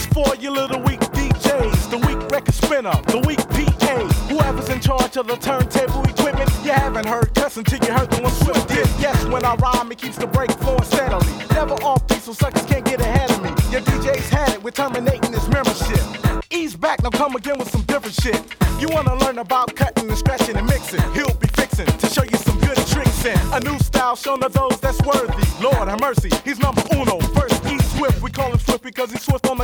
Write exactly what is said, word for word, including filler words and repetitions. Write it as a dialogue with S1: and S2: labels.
S1: This for you little weak D Js, the weak record spinner, the weak P A. Whoever's in charge of the turntable equipment, you haven't heard cuss until you heard the one Swift did. Yes, when I rhyme, it keeps the break flowing steadily. Never off beat, so suckers can't get ahead of me. Your D Js had it, we're terminating this membership. Ease back, now come again with some different shit. You wanna learn about cutting and scratching and mixing? He'll be fixing to show you some good tricks and a new style shown to those that's worthy. Lord have mercy, he's number uno. First, E Swift, we call him Swift because he's swift on the